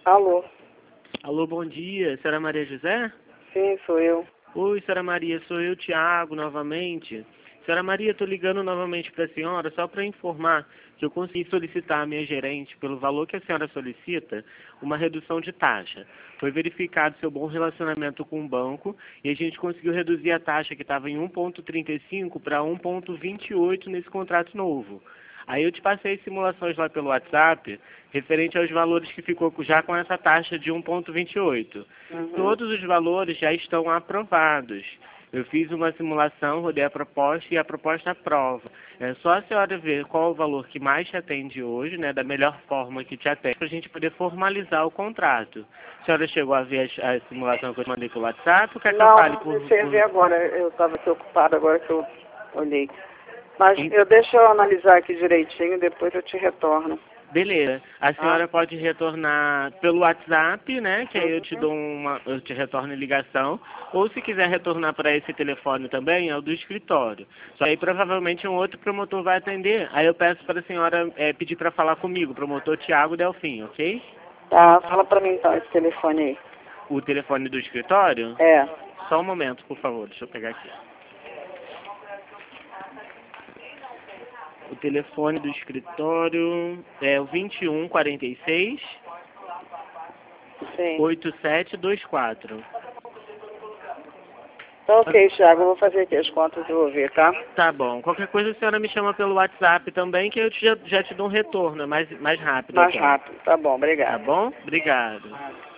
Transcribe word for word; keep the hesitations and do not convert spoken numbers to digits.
Alô? Alô, bom dia. Senhora Maria José? Sim, sou eu. Oi, senhora Maria, sou eu, Tiago, novamente. Senhora Maria, estou ligando novamente para a senhora só para informar que eu consegui solicitar à minha gerente, pelo valor que a senhora solicita, uma redução de taxa. Foi verificado seu bom relacionamento com o banco e a gente conseguiu reduzir a taxa que estava em um vírgula trinta e cinco para um vírgula vinte e oito nesse contrato novo. Aí eu te passei simulações lá pelo WhatsApp, referente aos valores que ficou já com essa taxa de um vírgula vinte e oito. Uhum. Todos os valores já estão aprovados. Eu fiz uma simulação, rodei a proposta e a proposta aprova. É só a senhora ver qual o valor que mais te atende hoje, né, da melhor forma que te atende, para a gente poder formalizar o contrato. A senhora chegou a ver a, a simulação que eu te mandei pelo WhatsApp? Ou quer que eu Não, fale não por... comecei a por... ver agora. Eu estava aqui ocupada agora que eu olhei. Mas Em- eu deixo eu analisar aqui direitinho, depois eu te retorno. Beleza. A senhora Ah. pode retornar pelo WhatsApp, né? Que aí eu te Uhum. dou uma, eu te retorno em ligação. Ou se quiser retornar para esse telefone também, é o do escritório. Só aí provavelmente um outro promotor vai atender. Aí eu peço para a senhora é, pedir para falar comigo, promotor Tiago Delfim, ok? Tá, fala pra mim então esse telefone aí. O telefone do escritório? É. Só um momento, por favor. Deixa eu pegar aqui. O telefone do escritório é o vinte e um, quarenta e seis, Sim. oitenta e sete vinte e quatro. Então, ok, Thiago, eu vou fazer aqui as contas e vou ver, tá? Tá bom. Qualquer coisa a senhora me chama pelo WhatsApp também, que eu te- já, já te dou um retorno, é mais, mais rápido Mais até. rápido. Tá bom, Tá obrigado. bom? Obrigado.